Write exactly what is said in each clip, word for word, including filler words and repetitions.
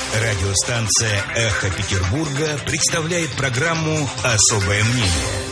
Радиостанция «Эхо Петербурга» представляет программу «Особое мнение».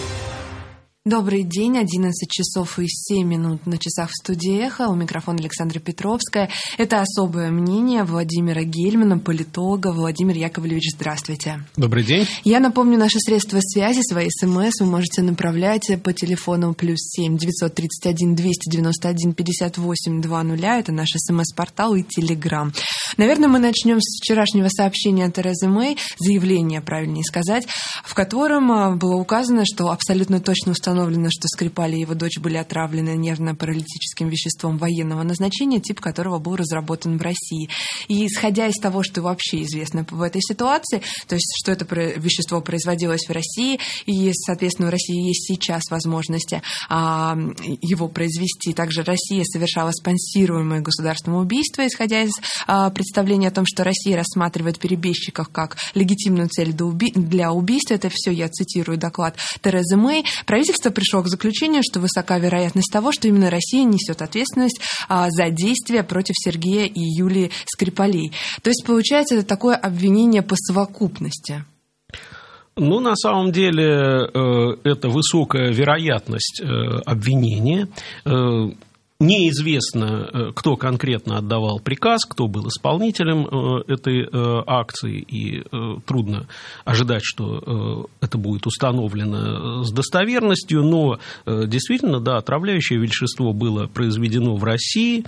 Добрый день, одиннадцать часов и семь минут на часах в студии «Эхо». У микрофона Александра Петровская. Это «Особое мнение» Владимира Гельмана, политолога. Владимир Яковлевич, здравствуйте. Добрый день. Я напомню, наши средства связи, свои смс вы можете направлять по телефону плюс семь девятьсот тридцать один двести девяносто один пятьдесят восемь двадцать. Это наш смс-портал и телеграм. Наверное, мы начнем с вчерашнего сообщения Терезы Мэй, заявления, правильнее сказать, в котором было указано, что абсолютно точно установлено, что Скрипаль и его дочь были отравлены нервно-паралитическим веществом военного назначения, тип которого был разработан в России. И исходя из того, что вообще известно в этой ситуации, то есть что это вещество производилось в России, и, соответственно, у России есть сейчас возможности а, его произвести. Также Россия совершала спонсируемое государством убийство, исходя из а, представления о том, что Россия рассматривает перебежчиков как легитимную цель для убийства. Это все я цитирую доклад Терезы Мэй. Правительство пришло к заключению, что высока вероятность того, что именно Россия несет ответственность а, за действия против Сергея и Юлии Скрипалей. То есть, получается, это такое обвинение по совокупности. Ну, на самом деле, э, это высокая вероятность э, обвинения. Э, Неизвестно, кто конкретно отдавал приказ, кто был исполнителем этой акции, и трудно ожидать, что это будет установлено с достоверностью, но действительно, да, отравляющее вещество было произведено в России.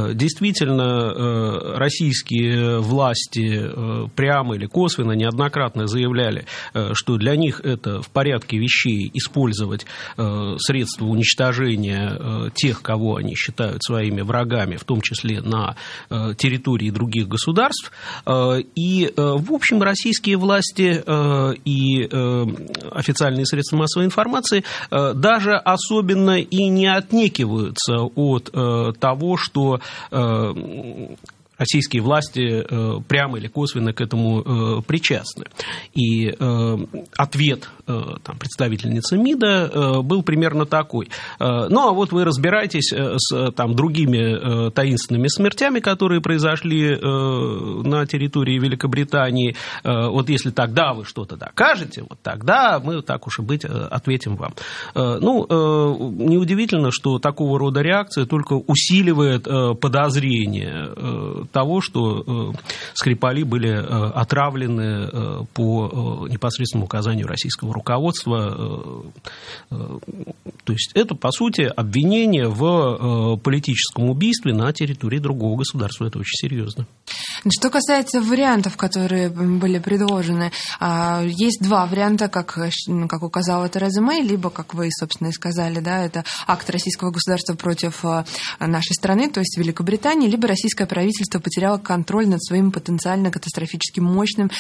Действительно, российские власти прямо или косвенно неоднократно заявляли, что для них это в порядке вещей использовать средства уничтожения тех, кого они считают своими врагами, в том числе на э, территории других государств. Э, и, э, в общем, российские власти э, и э, официальные средства массовой информации э, даже особенно и не отнекиваются от э, того, что э, российские власти э, прямо или косвенно к этому э, причастны. И э, ответ э, там, представительницы МИДа э, был примерно такой. Э, ну, а вот вы разбираетесь э, с там, другими э, таинственными смертями, которые произошли э, на территории Великобритании. Э, вот если тогда вы что-то докажете, вот тогда мы, так уж и быть, ответим вам. Э, ну, э, неудивительно, что такого рода реакция только усиливает э, подозрение э, того, что э, Скрипали были э, отравлены э, по э, непосредственному указанию российского руководства. Э, э, то есть это, по сути, обвинение в э, политическом убийстве на территории другого государства. Это очень серьезно. Что касается вариантов, которые были предложены, есть два варианта, как, как указала Тереза Мэй, либо, как вы, собственно, и сказали, да, это акт российского государства против нашей страны, то есть Великобритании, либо российское правительство потеряло контроль над своим потенциально катастрофически мощным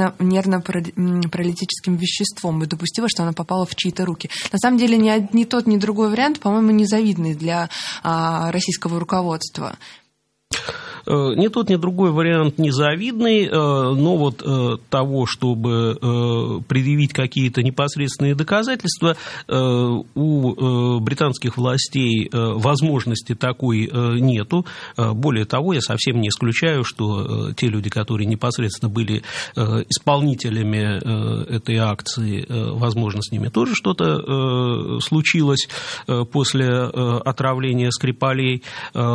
нервно-паралитическим веществом и допустило, что оно попало в чьи-то руки. На самом деле ни, ни тот, ни другой вариант, по-моему, незавидный для российского руководства. Ни тот, ни другой вариант незавидный, но вот того, чтобы предъявить какие-то непосредственные доказательства, у британских властей возможности такой нету. Более того, я совсем не исключаю, что те люди, которые непосредственно были исполнителями этой акции, возможно, с ними тоже что-то случилось после отравления Скрипалей.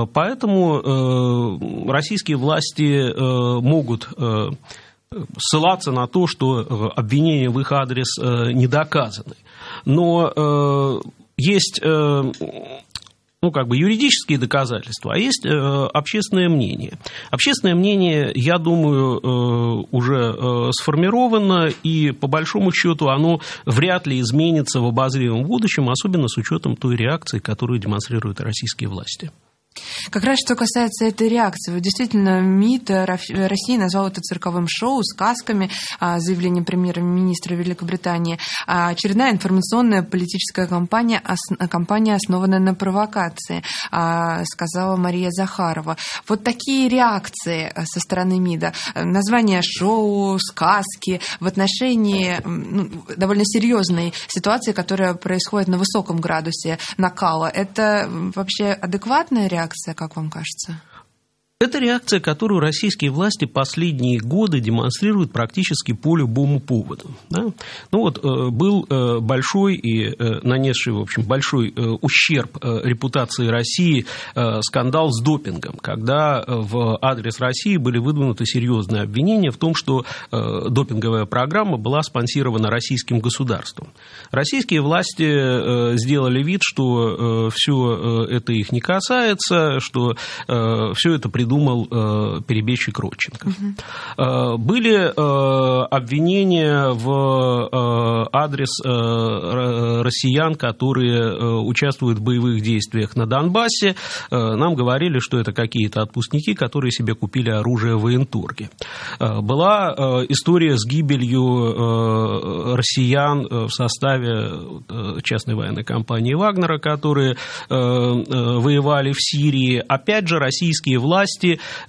Поэтому российские власти э, могут э, ссылаться на то, что э, обвинения в их адрес э, не доказаны. Но э, есть э, ну, как бы юридические доказательства, а есть э, общественное мнение. Общественное мнение, я думаю, э, уже э, сформировано, и по большому счету оно вряд ли изменится в обозримом будущем, особенно с учетом той реакции, которую демонстрируют российские власти. Как раз что касается этой реакции, вот действительно МИД России назвал это цирковым шоу, сказками, заявление премьер-министра Великобритании. Очередная информационная политическая кампания, кампания, основанная на провокации, сказала Мария Захарова. Вот такие реакции со стороны МИДа, название шоу, сказки в отношении ну, довольно серьезной ситуации, которая происходит на высоком градусе накала, это вообще адекватная реакция? Как вам кажется? Это реакция, которую российские власти последние годы демонстрируют практически по любому поводу. Да? Ну вот был большой и нанесший, в общем, большой ущерб репутации России скандал с допингом, когда в адрес России были выдвинуты серьезные обвинения в том, что допинговая программа была спонсирована российским государством. Российские власти сделали вид, что все это их не касается, что все это придумано думал э, перебежчик Родченков. Угу. Были э, обвинения в э, адрес э, россиян, которые э, участвуют в боевых действиях на Донбассе. Э, нам говорили, что это какие-то отпускники, которые себе купили оружие в военторге. Э, была э, история с гибелью э, россиян в составе э, частной военной компании «Вагнера», которые э, э, воевали в Сирии. Опять же, российские власти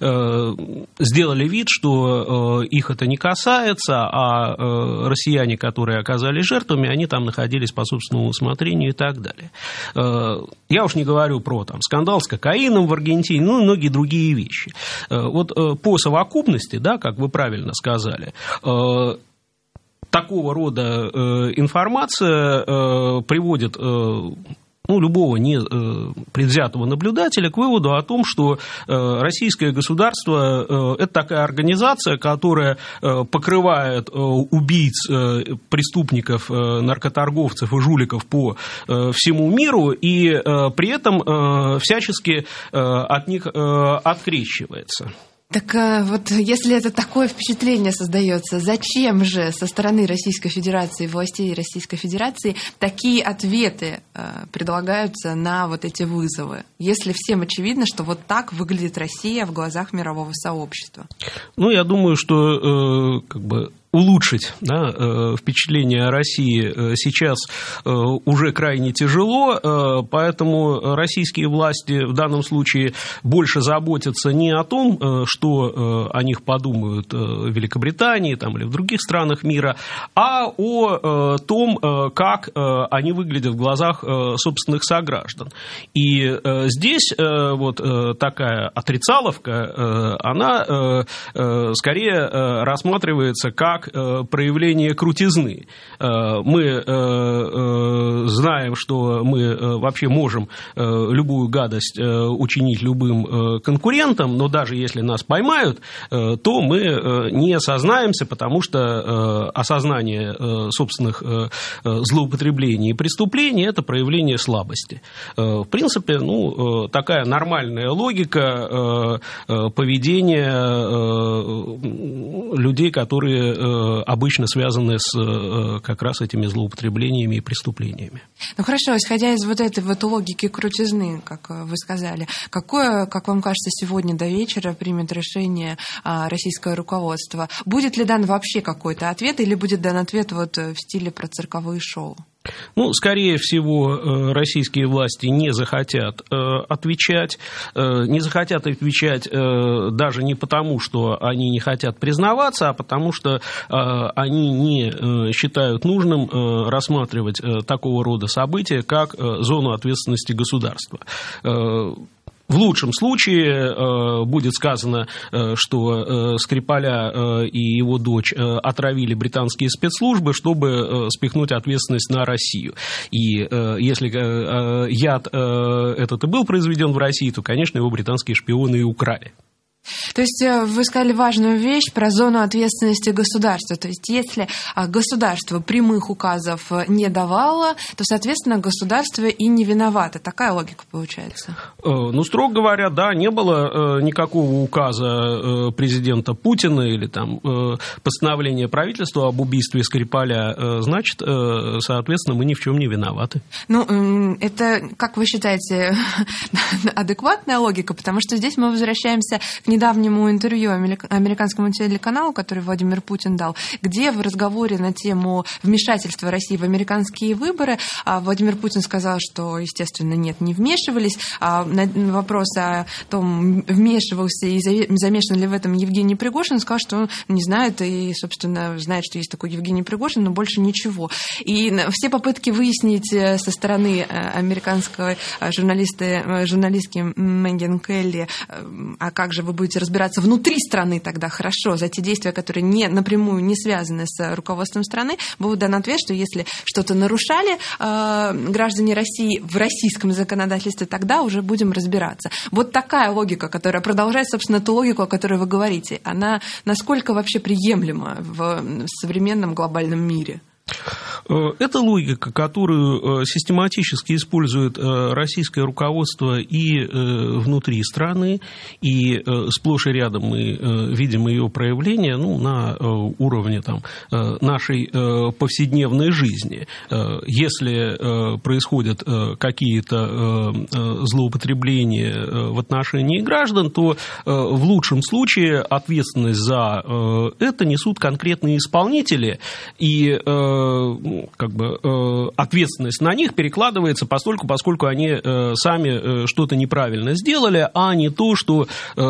сделали вид, что их это не касается, а россияне, которые оказались жертвами, они там находились по собственному усмотрению и так далее. Я уж не говорю про там, скандал с кокаином в Аргентине, ну и многие другие вещи. Вот по совокупности, да, как вы правильно сказали, такого рода информация приводит ну, любого непредвзятого наблюдателя к выводу о том, что российское государство – это такая организация, которая покрывает убийц, преступников, наркоторговцев и жуликов по всему миру и при этом всячески от них открещивается. Так вот, если это такое впечатление создается, зачем же со стороны Российской Федерации, властей Российской Федерации такие ответы э, предлагаются на вот эти вызовы, если всем очевидно, что вот так выглядит Россия в глазах мирового сообщества? Ну, я думаю, что э, как бы улучшить, да, впечатление о России сейчас уже крайне тяжело, поэтому российские власти в данном случае больше заботятся не о том, что о них подумают в Великобритании там, или в других странах мира, а о том, как они выглядят в глазах собственных сограждан. И здесь вот такая отрицаловка, она скорее рассматривается как проявление крутизны. Мы знаем, что мы вообще можем любую гадость учинить любым конкурентам, но даже если нас поймают, то мы не осознаемся, потому что осознание собственных злоупотреблений и преступлений – это проявление слабости. В принципе, ну, такая нормальная логика поведения людей, которые обычно связаны с как раз этими злоупотреблениями и преступлениями. Ну хорошо, исходя из вот этой вот логики крутизны, как вы сказали, какое, как вам кажется, сегодня до вечера примет решение российское руководство? Будет ли дан вообще какой-то ответ или будет дан ответ вот в стиле про цирковые шоу? Ну, скорее всего, российские власти не захотят отвечать, не захотят отвечать даже не потому, что они не хотят признаваться, а потому что они не считают нужным рассматривать такого рода события, как зону ответственности государства. В лучшем случае э, будет сказано, э, что э, Скрипаля э, и его дочь э, отравили британские спецслужбы, чтобы э, спихнуть ответственность на Россию. И э, если э, яд э, этот и был произведен в России, то, конечно, его британские шпионы и украли. То есть вы сказали важную вещь про зону ответственности государства. То есть если государство прямых указов не давало, то, соответственно, государство и не виновато. Такая логика получается? Ну, строго говоря, да, не было никакого указа президента Путина или там постановления правительства об убийстве Скрипаля. Значит, соответственно, мы ни в чем не виноваты. Ну, это, как вы считаете, адекватная логика? Потому что здесь мы возвращаемся к недавнему интервью американскому телеканалу, который Владимир Путин дал, где в разговоре на тему вмешательства России в американские выборы Владимир Путин сказал, что, естественно, нет, не вмешивались. А на вопрос о том, вмешивался и замешан ли в этом Евгений Пригожин, он сказал, что он не знает и, собственно, знает, что есть такой Евгений Пригожин, но больше ничего. И все попытки выяснить со стороны американской журналиста, журналистки Меган Келли, а как же вы будете будете разбираться внутри страны, тогда хорошо. За те действия, которые не, напрямую не связаны с руководством страны, будет дан ответ, что если что-то нарушали э, граждане России в российском законодательстве, тогда уже будем разбираться. Вот такая логика, которая продолжает, собственно, ту логику, о которой вы говорите, она насколько вообще приемлема в современном глобальном мире? Это логика, которую систематически использует российское руководство и внутри страны, и сплошь и рядом мы видим ее проявление, ну, на уровне там, нашей повседневной жизни. Если происходят какие-то злоупотребления в отношении граждан, то в лучшем случае ответственность за это несут конкретные исполнители, и как бы ответственность на них перекладывается постольку, поскольку они сами что-то неправильно сделали, а не то, что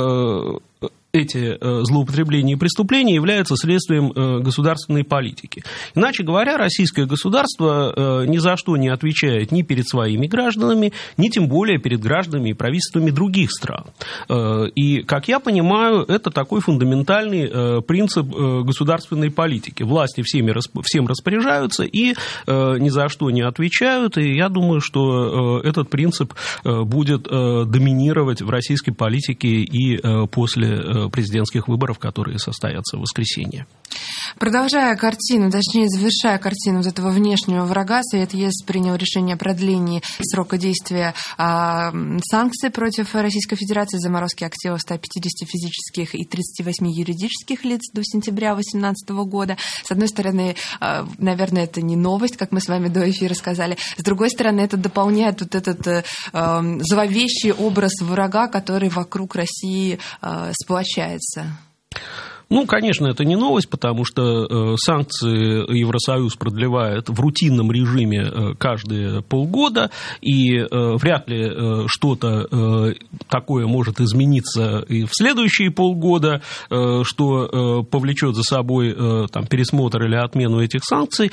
эти злоупотребления и преступления являются следствием государственной политики. Иначе говоря, российское государство ни за что не отвечает ни перед своими гражданами, ни тем более перед гражданами и правительствами других стран. И, как я понимаю, это такой фундаментальный принцип государственной политики. Власти всеми, всем распоряжаются и ни за что не отвечают, и я думаю, что этот принцип будет доминировать в российской политике и после президентских выборов, которые состоятся в воскресенье. Продолжая картину, точнее, завершая картину вот этого внешнего врага, Совет ЕС принял решение о продлении срока действия а, санкций против Российской Федерации, заморозки активов ста пятидесяти физических и тридцати восьми юридических лиц до сентября две тысячи восемнадцатого года. С одной стороны, а, наверное, это не новость, как мы с вами до эфира сказали. С другой стороны, это дополняет вот этот а, зловещий образ врага, который вокруг России а, сплочается. Ну, конечно, это не новость, потому что санкции Евросоюз продлевает в рутинном режиме каждые полгода, и вряд ли что-то такое может измениться и в следующие полгода, что повлечет за собой там, пересмотр или отмену этих санкций,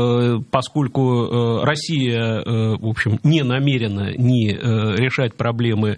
поскольку Россия, в общем, не намерена ни решать проблемы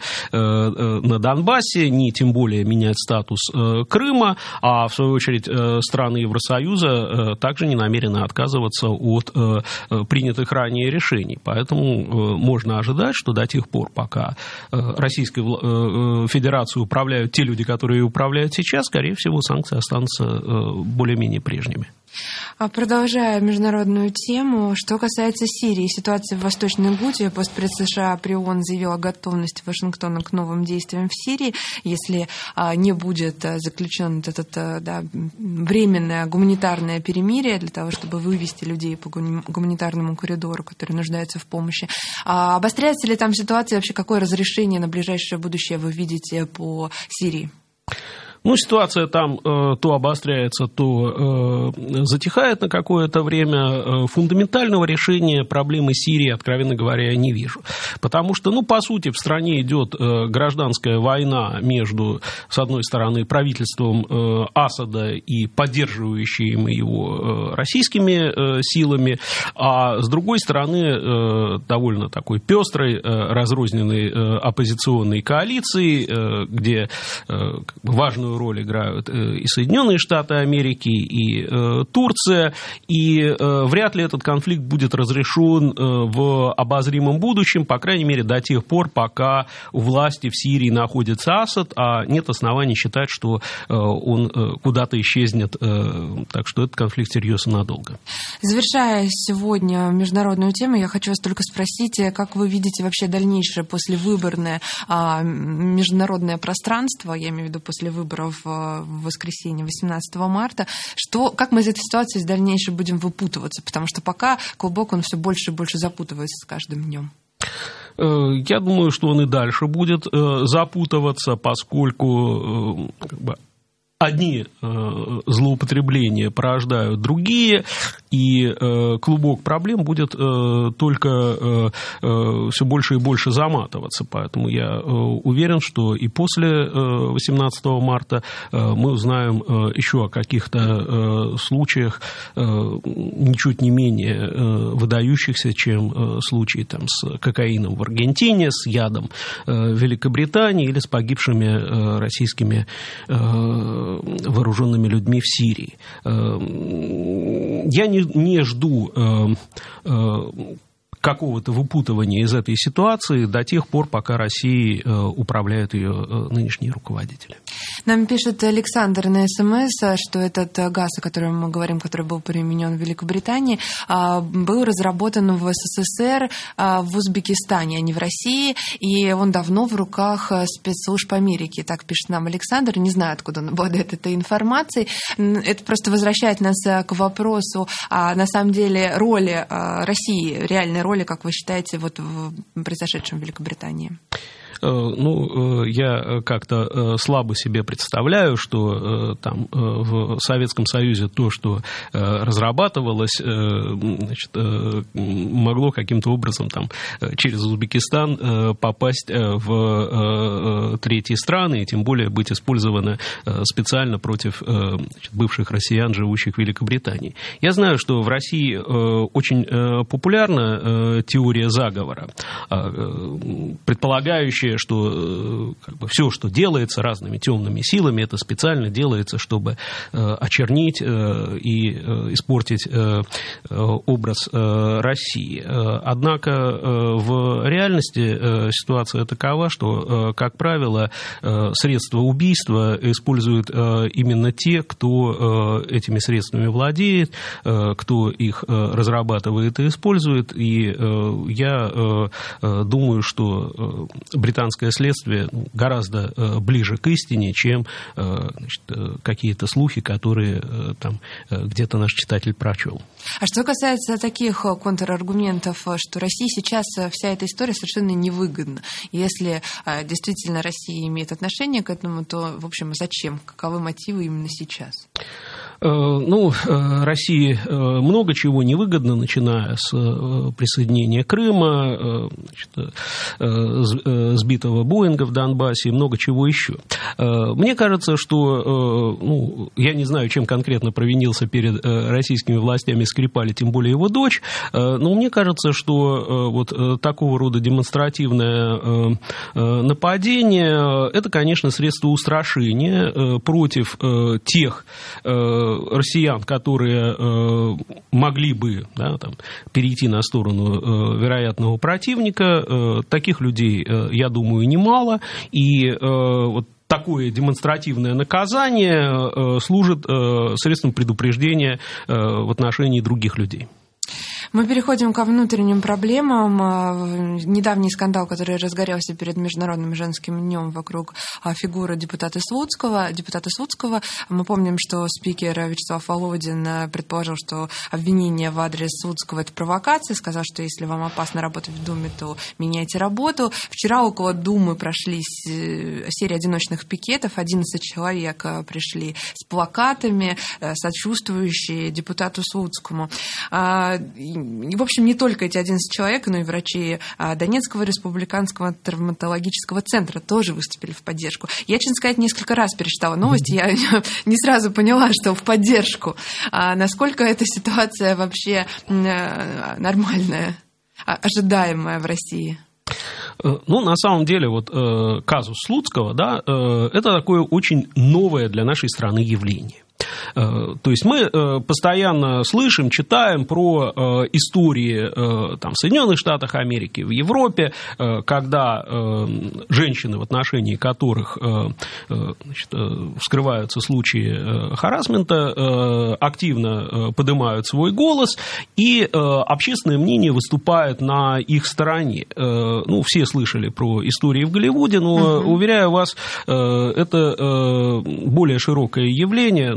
на Донбассе, ни тем более менять статус Крыма, а в свою очередь страны Евросоюза также не намерены отказываться от принятых ранее решений. Поэтому можно ожидать, что до тех пор, пока Российской Федерацией управляют те люди, которые управляют сейчас, скорее всего, санкции останутся более-менее прежними. Продолжая международную тему, что касается Сирии, ситуация в Восточной Гуте, постпред США при ООН заявил о готовности Вашингтона к новым действиям в Сирии, если не будет заключен это да, временное гуманитарное перемирие для того, чтобы вывести людей по гуманитарному коридору, которые нуждаются в помощи. А обостряется ли там ситуация, вообще какое разрешение на ближайшее будущее вы видите по Сирии? Ну, ситуация там э, то обостряется, то э, затихает на какое-то время. Фундаментального решения проблемы Сирии, откровенно говоря, я не вижу. Потому что, ну, по сути, в стране идет э, гражданская война между, с одной стороны, правительством э, Асада и поддерживающими его э, российскими э, силами, а с другой стороны, э, довольно такой пестрой, э, разрозненной э, оппозиционной коалиции, э, где э, важную роль играют и Соединенные Штаты Америки, и э, Турция, и э, вряд ли этот конфликт будет разрешен э, в обозримом будущем, по крайней мере, до тех пор, пока у власти в Сирии находится Асад, а нет оснований считать, что э, он э, куда-то исчезнет, э, так что этот конфликт серьезно надолго. Завершая сегодня международную тему, я хочу вас только спросить, как вы видите вообще дальнейшее послевыборное а, международное пространство, я имею в виду после выборов в воскресенье восемнадцатого марта, что, как мы из этой ситуации дальнейше будем выпутываться, потому что пока клубок, он все больше и больше запутывается с каждым днем. Я думаю, что он и дальше будет запутываться, поскольку как бы, одни злоупотребления порождают другие, и клубок проблем будет только все больше и больше заматываться. Поэтому я уверен, что и после восемнадцатого марта мы узнаем еще о каких-то случаях ничуть не менее выдающихся, чем случаи там, с кокаином в Аргентине, с ядом в Великобритании или с погибшими российскими вооруженными людьми в Сирии. Я не, не жду какого-то выпутывания из этой ситуации до тех пор, пока Россией управляют ее нынешние руководители. Нам пишет Александр на СМС, что этот газ, о котором мы говорим, который был применен в Великобритании, был разработан в СССР, в Узбекистане, а не в России, и он давно в руках спецслужб Америки. Так пишет нам Александр. Не знаю, откуда он обладает этой информацией. Это просто возвращает нас к вопросу, на самом деле, роли России, реальной роли, как вы считаете, вот в произошедшем в Великобритании? Ну, я как-то слабо себе представляю, что там в Советском Союзе то, что разрабатывалось, значит, могло каким-то образом там через Узбекистан попасть в третьи страны и тем более быть использовано специально против, значит, бывших россиян, живущих в Великобритании. Я знаю, что в России очень популярна теория заговора, предполагающая, что как бы, все, что делается разными темными силами, это специально делается, чтобы э, очернить э, и э, испортить э, образ э, России. Однако э, в реальности э, ситуация такова, что, э, как правило, э, средства убийства используют э, именно те, кто э, этими средствами владеет, э, кто их э, разрабатывает и использует. И э, я э, думаю, что э, британское следствие гораздо ближе к истине, чем, значит, какие-то слухи, которые там где-то наш читатель прочел. А что касается таких контраргументов, что России сейчас вся эта история совершенно невыгодна. Если действительно Россия имеет отношение к этому, то, в общем, зачем? Каковы мотивы именно сейчас? Ну, России много чего невыгодно, начиная с присоединения Крыма, значит, сбитого Боинга в Донбассе и много чего еще. Мне кажется, что, ну, я не знаю, чем конкретно провинился перед российскими властями Скрипаль, тем более его дочь, но мне кажется, что вот такого рода демонстративное нападение – это, конечно, средство устрашения против тех россиян, которые э, могли бы, да, там, перейти на сторону э, вероятного противника. Э, таких людей, э, я думаю, немало. И э, вот такое демонстративное наказание э, служит э, средством предупреждения э, в отношении других людей. Мы переходим ко внутренним проблемам. Недавний скандал, который разгорелся перед Международным женским днем вокруг фигуры депутата Слуцкого. Депутата Слуцкого. Мы помним, что спикер Вячеслав Володин предположил, что обвинение в адрес Слуцкого – это провокация. Сказал, что если вам опасно работать в Думе, то меняйте работу. Вчера около Думы прошли серия одиночных пикетов. одиннадцать человек пришли с плакатами, сочувствующие депутату Слуцкому. В общем, не только эти одиннадцать человек, но и врачи Донецкого республиканского травматологического центра тоже выступили в поддержку. Я, честно сказать, несколько раз перечитала новости, я не сразу поняла, что в поддержку. А насколько эта ситуация вообще нормальная, ожидаемая в России? Ну, на самом деле, вот э, казус Слуцкого, да, э, это такое очень новое для нашей страны явление. То есть мы постоянно слышим, читаем про истории там, в Соединенных Штатах Америки, в Европе, когда женщины, в отношении которых, значит, вскрываются случаи харассмента, активно поднимают свой голос, и общественное мнение выступает на их стороне. Ну, все слышали про истории в Голливуде, но, уверяю вас, это более широкое явление, ну, вот буквально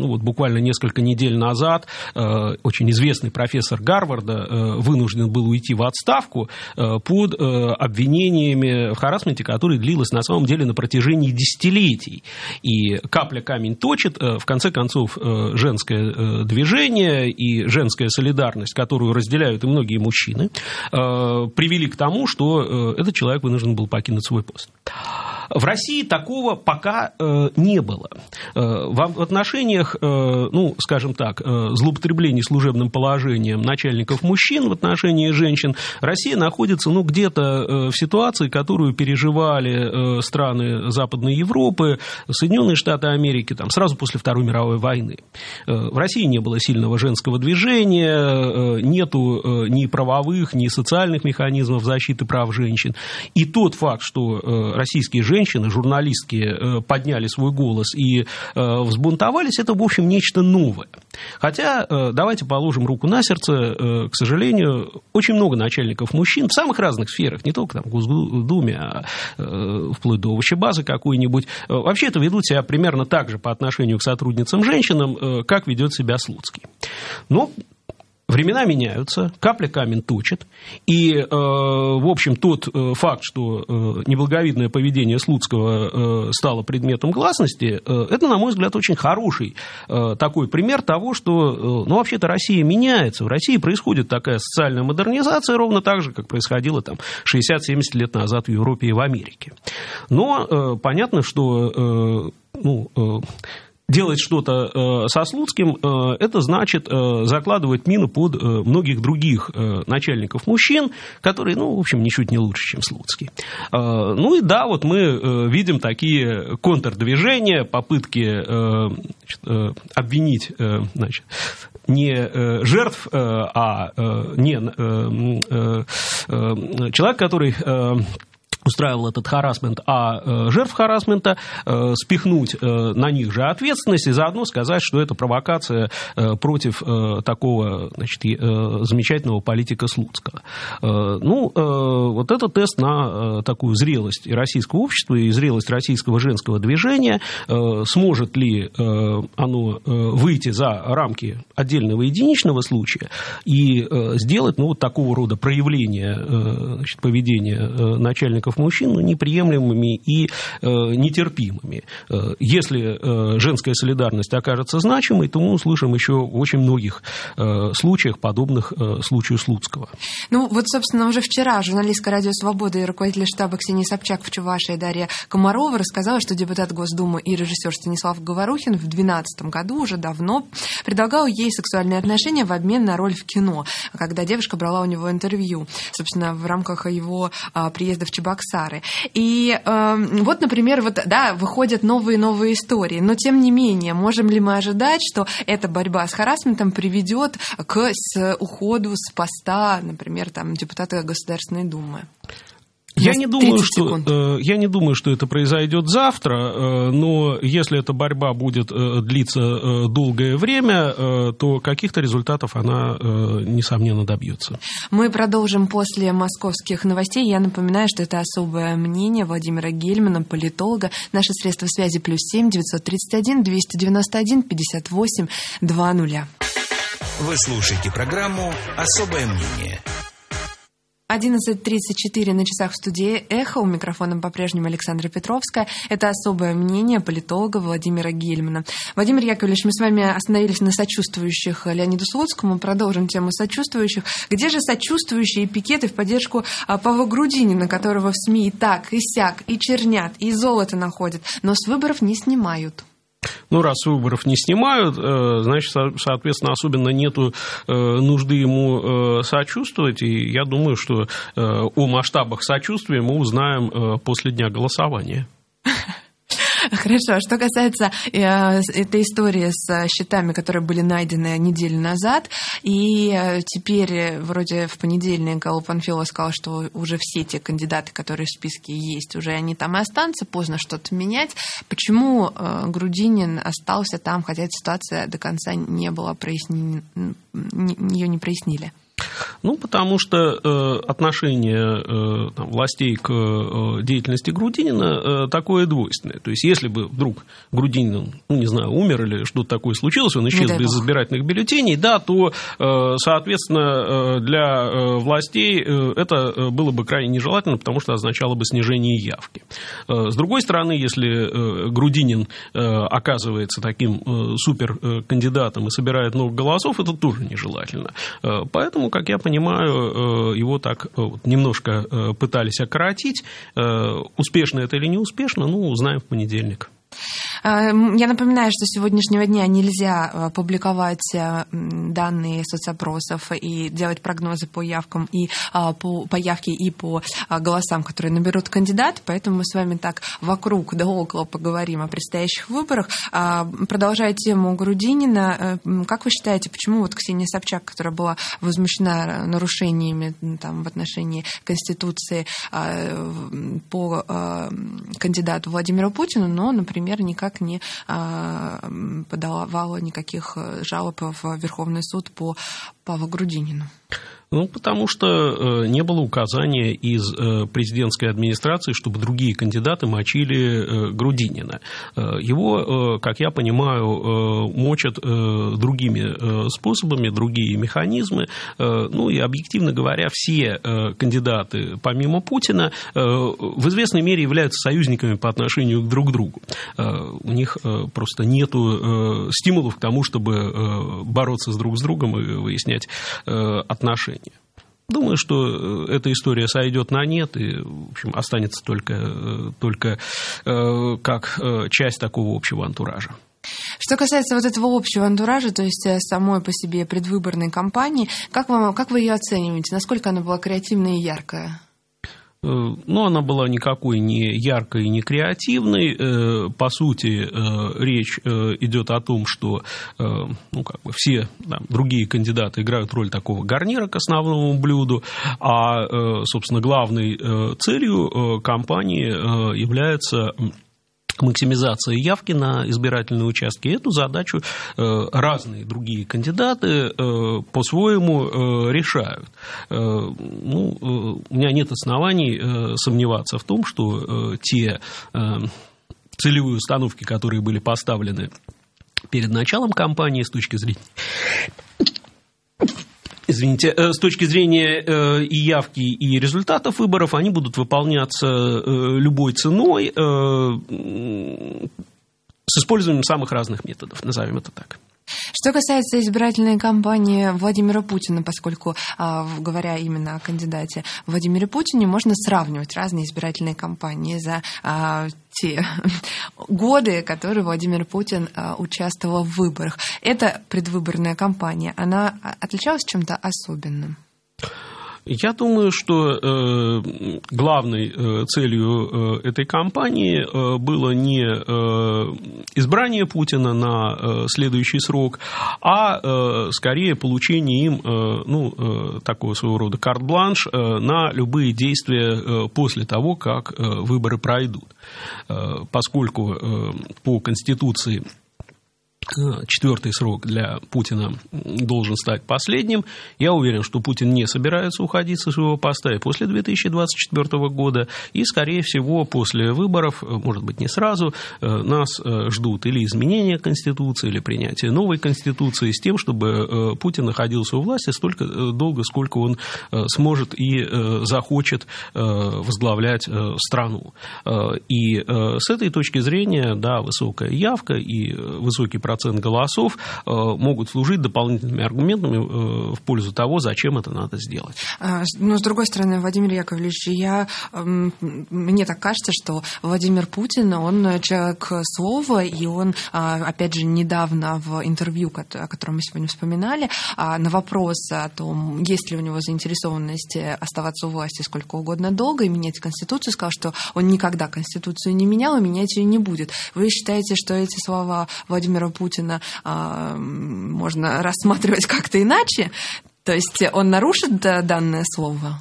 буквально несколько недель назад очень известный профессор Гарварда вынужден был уйти в отставку под обвинениями в харассменте, который длилось на самом деле на протяжении десятилетий. И капля камень точит, в конце концов, женское движение и женская солидарность, которую разделяют и многие мужчины, привели к тому, что этот человек вынужден был покинуть свой пост. В России такого пока э, не было. Э, в отношениях, э, ну, скажем так, э, злоупотреблений служебным положением начальников мужчин в отношении женщин Россия находится, ну, где-то э, в ситуации, которую переживали э, страны Западной Европы, Соединенные Штаты Америки, там, сразу после Второй мировой войны. Э, в России не было сильного женского движения, э, нету э, ни правовых, ни социальных механизмов защиты прав женщин. И тот факт, что э, российские женщины Женщины, журналистки подняли свой голос и взбунтовались, это, в общем, нечто новое. Хотя, давайте положим руку на сердце, к сожалению, очень много начальников мужчин в самых разных сферах, не только там, в Госдуме, а вплоть до овощебазы какой-нибудь, вообще это ведут себя примерно так же по отношению к сотрудницам-женщинам, как ведет себя Слуцкий. Но времена меняются, капля камень точит, и, э, в общем, тот э, факт, что э, неблаговидное поведение Слуцкого э, стало предметом гласности, э, это, на мой взгляд, очень хороший э, такой пример того, что, э, ну, вообще-то Россия меняется, в России происходит такая социальная модернизация, ровно так же, как происходило там шестьдесят-семьдесят лет назад в Европе и в Америке. Но э, понятно, что, э, ну, э, делать что-то со Слуцким, это значит закладывать мину под многих других начальников мужчин, которые, ну, в общем, ничуть не лучше, чем Слуцкий. Ну и да, вот мы видим такие контрдвижения, попытки, значит, обвинить, значит, не жертв, а не человек, который устраивал этот харассмент, а жертв харассмента спихнуть на них же ответственность и заодно сказать, что это провокация против такого, значит, замечательного политика Слуцкого. Ну, вот это тест на такую зрелость российского общества и зрелость российского женского движения. Сможет ли оно выйти за рамки отдельного единичного случая и сделать, ну, вот такого рода проявления, значит, поведения начальников мужчин, ну, неприемлемыми и э, нетерпимыми. Если э, женская солидарность окажется значимой, то мы услышим еще в очень многих э, случаях, подобных э, случаю Слуцкого. Ну, вот, собственно, уже вчера журналистка «Радио Свобода» и руководитель штаба Ксения Собчак в Чувашии Дарья Комарова рассказала, что депутат Госдумы и режиссер Станислав Говорухин в две тысячи двенадцатом году уже давно предлагал ей сексуальные отношения в обмен на роль в кино, когда девушка брала у него интервью, собственно, в рамках его а, приезда в Чебоксары. И э, вот, например, вот, да, выходят новые-новые истории, но, тем не менее, можем ли мы ожидать, что эта борьба с харассментом приведет к с, уходу с поста, например, там, депутата Государственной Думы? Я не, думаю, что, я не думаю, что это произойдет завтра, но если эта борьба будет длиться долгое время, то каких-то результатов она, несомненно, добьется. Мы продолжим после московских новостей. Я напоминаю, что это особое мнение Владимира Гельмана, политолога. Наши средства связи плюс семь девятьсот тридцать один двести девяносто один пятьдесят восемь два нуля. Вы слушаете программу «Особое мнение». одиннадцать тридцать четыре на часах в студии «Эхо». У микрофона по-прежнему Александра Петровская. Это особое мнение политолога Владимира Гельмана. Владимир Яковлевич, мы с вами остановились на сочувствующих Леониду Слуцкому. Продолжим тему сочувствующих. Где же сочувствующие пикеты в поддержку Павла Грудинина, которого в СМИ и так, и сяк, и чернят, и золото находят, но с выборов не снимают? Ну, раз выборов не снимают, значит, соответственно, особенно нету нужды ему сочувствовать. И я думаю, что о масштабах сочувствия мы узнаем после дня голосования. Хорошо. Что касается э, этой истории с счетами, которые были найдены неделю назад, и э, теперь вроде в понедельник Алла Панфилова сказала, что уже все те кандидаты, которые в списке есть, уже они там и останутся, поздно что-то менять. Почему э, Грудинин остался там, хотя эта ситуация до конца не была прояснена, ее не прояснили? Ну, потому что э, отношение э, там, властей к э, деятельности Грудинина э, такое двойственное. То есть, если бы вдруг Грудинин, ну, не знаю, умер или что-то такое случилось, он исчез без избирательных бюллетеней, да, то, э, соответственно, для э, властей э, это было бы крайне нежелательно, потому что означало бы снижение явки. Э, с другой стороны, если э, Грудинин э, оказывается таким э, суперкандидатом и собирает много голосов, это тоже нежелательно. Э, поэтому, как я понимаю, его так вот немножко пытались окоротить. Успешно это или не успешно, ну, узнаем в понедельник. Я напоминаю, что с сегодняшнего дня нельзя публиковать данные соцопросов и делать прогнозы по явкам и по, по явке и по голосам, которые наберут кандидаты, поэтому мы с вами так вокруг да около поговорим о предстоящих выборах. Продолжая тему Грудинина, как вы считаете, почему вот Ксения Собчак, которая была возмущена нарушениями там, в отношении Конституции по кандидату Владимиру Путину, но, например, никак не подавала никаких жалоб в Верховный суд по Павлу Грудинину? Ну, потому что не было указания из президентской администрации, чтобы другие кандидаты мочили Грудинина. Его, как я понимаю, мочат другими способами, другие механизмы. Ну, и, объективно говоря, все кандидаты, помимо Путина, в известной мере являются союзниками по отношению друг к другу. У них просто нет стимулов к тому, чтобы бороться с друг с другом и выяснять отношения. Думаю, что эта история сойдет на нет и, в общем, останется только, только как часть такого общего антуража. Что касается вот этого общего антуража, то есть самой по себе предвыборной кампании, как, вам, как вы ее оцениваете? Насколько она была креативная и яркая? Но она была никакой не яркой и не креативной. По сути, речь идет о том, что ну, как бы все да, другие кандидаты играют роль такого гарнира к основному блюду, а, собственно, главной целью кампании является максимизация явки на избирательные участки. Эту задачу разные другие кандидаты по-своему решают. Ну, у меня нет оснований сомневаться в том, что те целевые установки, которые были поставлены перед началом кампании с точки зрения... Извините, с точки зрения и явки, и результатов выборов, они будут выполняться любой ценой с использованием самых разных методов, назовем это так. Что касается избирательной кампании Владимира Путина, поскольку, говоря именно о кандидате Владимире Путине, можно сравнивать разные избирательные кампании за те годы, которые Владимир Путин участвовал в выборах. Эта предвыборная кампания, она отличалась чем-то особенным? Я думаю, что э, главной э, целью э, этой кампании э, было не э, избрание Путина на э, следующий срок, а э, скорее получение им э, ну, э, такого своего рода карт-бланш э, на любые действия э, после того, как э, выборы пройдут. Э, поскольку э, по Конституции четвертый срок для Путина должен стать последним. Я уверен, что Путин не собирается уходить со своего поста и после две тысячи двадцать четвёртого года. И, скорее всего, после выборов, может быть, не сразу, нас ждут или изменения Конституции, или принятие новой Конституции с тем, чтобы Путин находился у власти столько долго, сколько он сможет и захочет возглавлять страну. И с этой точки зрения, да, высокая явка и высокий процент процент голосов могут служить дополнительными аргументами в пользу того, зачем это надо сделать. Но, с другой стороны, Владимир Яковлевич, я, мне так кажется, что Владимир Путин, он человек слова, и он, опять же, недавно в интервью, о котором мы сегодня вспоминали, на вопрос о том, есть ли у него заинтересованность оставаться у власти сколько угодно долго и менять Конституцию, сказал, что он никогда Конституцию не менял и менять ее не будет. Вы считаете, что эти слова Владимира Путина Путина а, можно рассматривать как-то иначе? То есть он нарушит данное слово?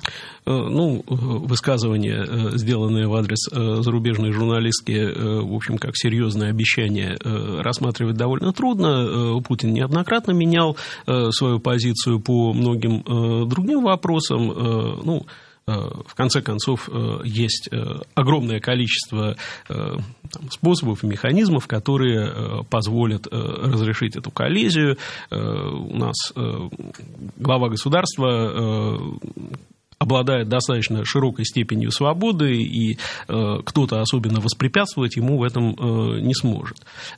Ну, высказывания, сделанные в адрес зарубежной журналистки, в общем, как серьезное обещание, рассматривать довольно трудно. Путин неоднократно менял свою позицию по многим другим вопросам. Ну, в конце концов, есть огромное количество способов и механизмов, которые позволят разрешить эту коллизию. У нас глава государства обладает достаточно широкой степенью свободы, и кто-то особенно воспрепятствовать ему в этом не сможет.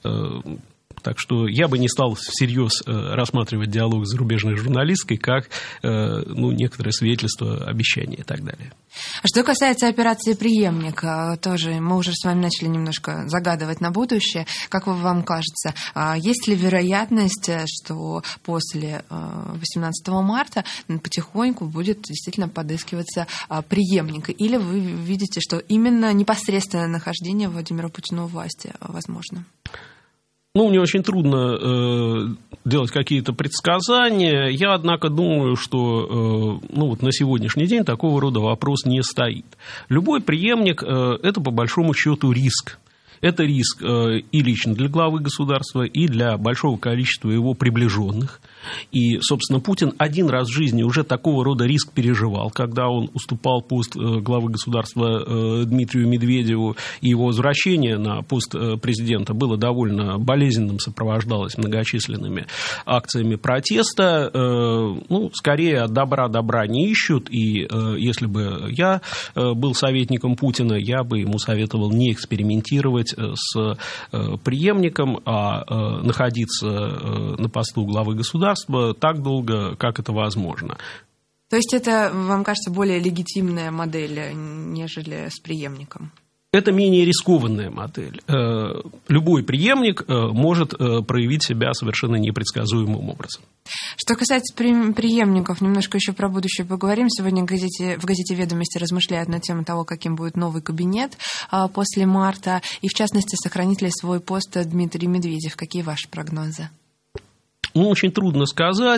Так что я бы не стал всерьез рассматривать диалог с зарубежной журналисткой как ну, некоторое свидетельство, обещания и так далее. Что касается операции «Преемник», тоже мы уже с вами начали немножко загадывать на будущее. Как вам кажется, есть ли вероятность, что после восемнадцатого марта потихоньку будет действительно подыскиваться преемник? Или вы видите, что именно непосредственное нахождение Владимира Путина у власти возможно? Ну, мне очень трудно э, делать какие-то предсказания. Я, однако, думаю, что э, ну, вот на сегодняшний день такого рода вопрос не стоит. Любой преемник э, – это, по большому счету, риск. Это риск э, и лично для главы государства, и для большого количества его приближенных. И, собственно, Путин один раз в жизни уже такого рода риск переживал, когда он уступал пост главы государства Дмитрию Медведеву, и его возвращение на пост президента было довольно болезненным, сопровождалось многочисленными акциями протеста. Ну, скорее, от добра добра не ищут, и если бы я был советником Путина, я бы ему советовал не экспериментировать с преемником, а находиться на посту главы государства так долго, как это возможно. То есть это, вам кажется, более легитимная модель, нежели с преемником? Это менее рискованная модель. Любой преемник может проявить себя совершенно непредсказуемым образом. Что касается преемников, немножко еще про будущее поговорим. Сегодня в газете, в газете «Ведомости» размышляют на тему того, каким будет новый кабинет после марта, и, в частности, сохранит ли свой пост Дмитрий Медведев. Какие ваши прогнозы? Ну, очень трудно сказать.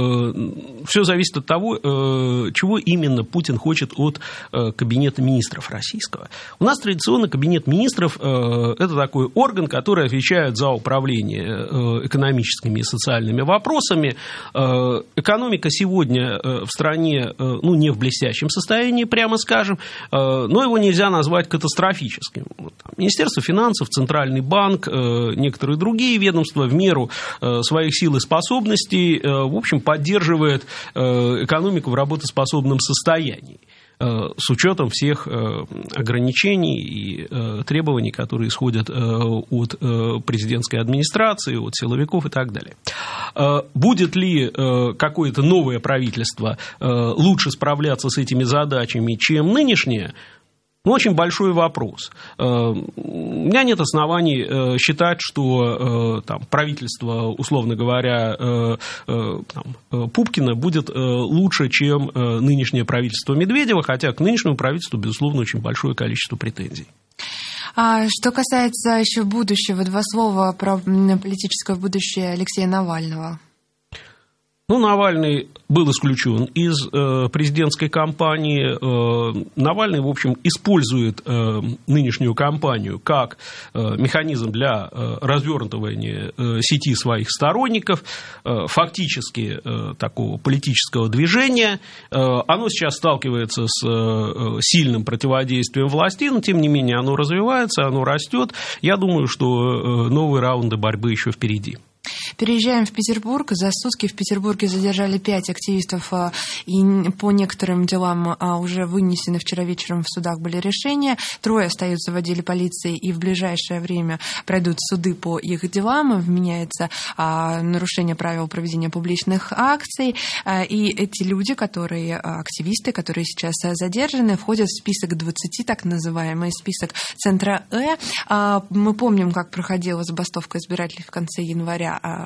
Все зависит от того, чего именно Путин хочет от кабинета министров российского. У нас традиционно кабинет министров – это такой орган, который отвечает за управление экономическими и социальными вопросами. Экономика сегодня в стране, ну, не в блестящем состоянии, прямо скажем, но его нельзя назвать катастрофическим. Министерство финансов, Центральный банк, некоторые другие ведомства в меру своих сил и способностей, в общем, поддерживает экономику в работоспособном состоянии с учетом всех ограничений и требований, которые исходят от президентской администрации, от силовиков и так далее. Будет ли какое-то новое правительство лучше справляться с этими задачами, чем нынешнее? Ну, очень большой вопрос. У меня нет оснований считать, что там, правительство, условно говоря, там, Пупкина будет лучше, чем нынешнее правительство Медведева, хотя к нынешнему правительству, безусловно, очень большое количество претензий. А что касается еще будущего, два слова про политическое будущее Алексея Навального. Ну, Навальный был исключен из э, президентской кампании. Э, Навальный, в общем, использует э, нынешнюю кампанию как э, механизм для э, развертывания э, сети своих сторонников, э, фактически э, такого политического движения. Э, оно сейчас сталкивается с э, сильным противодействием власти, но, тем не менее, оно развивается, оно растет. Я думаю, что э, новые раунды борьбы еще впереди. Переезжаем в Петербург. За сутки в Петербурге задержали пять активистов, и по некоторым делам уже вынесены вчера вечером в судах были решения. Трое остаются в отделе полиции, и в ближайшее время пройдут суды по их делам. Вменяется нарушение правил проведения публичных акций. И эти люди, которые активисты, которые сейчас задержаны, входят в список двадцати, так называемый список Центра Э. Мы помним, как проходила забастовка избирателей в конце января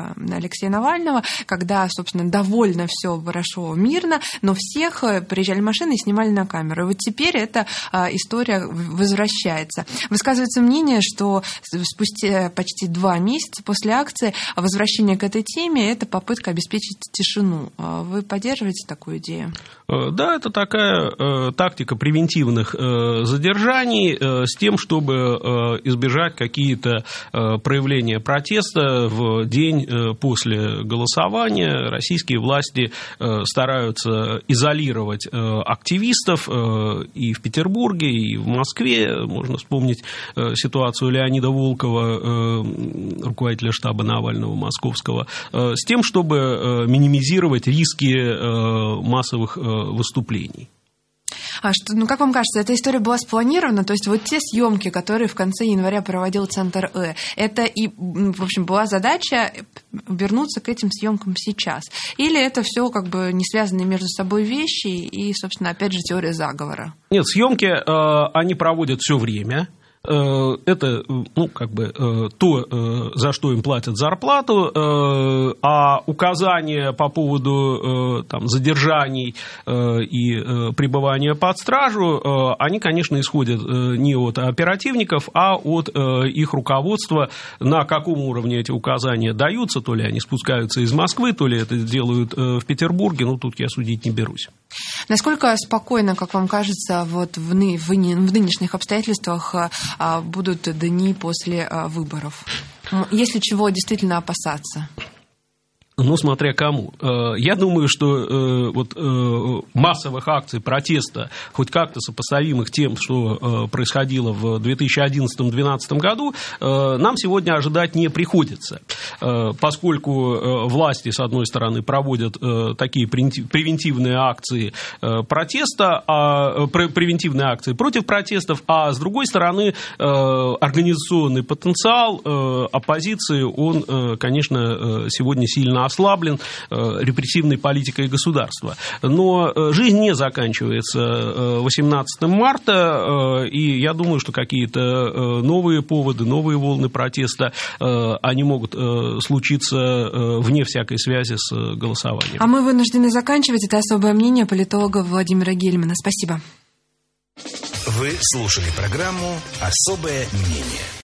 Алексея Навального, когда, собственно, довольно все хорошо, мирно, но всех приезжали машины и снимали на камеру. И вот теперь эта история возвращается. Высказывается мнение, что спустя почти два месяца после акции возвращение к этой теме – это попытка обеспечить тишину. Вы поддерживаете такую идею? Да, это такая э, тактика превентивных э, задержаний э, с тем, чтобы э, избежать какие-то э, проявления протеста в день э, после голосования. Российские власти э, стараются изолировать э, активистов э, и в Петербурге, и в Москве. Можно вспомнить э, ситуацию Леонида Волкова, э, руководителя штаба Навального московского, э, с тем, чтобы э, минимизировать риски э, массовых э, выступлений. А что, ну, как вам кажется, эта история была спланирована? То есть вот те съемки, которые в конце января проводил Центр Э, это и, в общем, была задача вернуться к этим съемкам сейчас? Или это все как бы не связанные между собой вещи и, собственно, опять же, теория заговора? Нет, съемки э, они проводят все время. Это, ну, как бы, то, за что им платят зарплату, а указания по поводу там, задержаний и пребывания под стражу, они, конечно, исходят не от оперативников, а от их руководства, на каком уровне эти указания даются, то ли они спускаются из Москвы, то ли это делают в Петербурге, ну, тут я судить не берусь. Насколько спокойно, как вам кажется, вот в, ны, в, ны, в нынешних обстоятельствах а, будут дни после а, выборов? Есть ли чего действительно опасаться? Ну, смотря кому. Я думаю, что вот массовых акций протеста, хоть как-то сопоставимых тем, что происходило в две тысячи одиннадцатом — две тысячи двенадцатом году, нам сегодня ожидать не приходится, поскольку власти, с одной стороны, проводят такие превентивные акции протеста, превентивные акции против протестов, а с другой стороны, организационный потенциал оппозиции, он, конечно, сегодня сильно ослаблен репрессивной политикой государства. Но жизнь не заканчивается восемнадцатым марта, и я думаю, что какие-то новые поводы, новые волны протеста, они могут случиться вне всякой связи с голосованием. А мы вынуждены заканчивать. Это особое мнение политолога Владимира Гельмана. Спасибо. Вы слушали программу «Особое мнение».